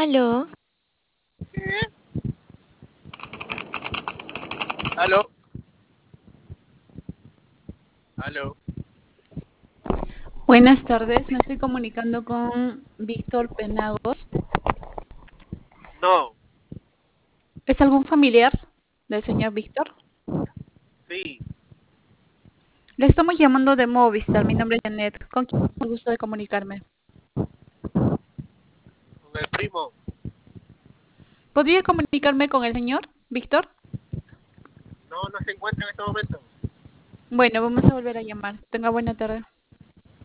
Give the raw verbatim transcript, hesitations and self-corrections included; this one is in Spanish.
Aló, ¿Qué? ¿Aló? ¿Aló? Buenas tardes, me estoy comunicando con Víctor Penagos. No, ¿Es algún familiar del señor Víctor? sí, Le estamos llamando de Movistar, mi nombre es Janet. ¿Con quién tengo el gusto de comunicarme? con el primo. ¿Podría comunicarme con el señor Víctor? No, no se encuentra en este momento. Bueno, vamos a volver a llamar. Tenga buena tarde.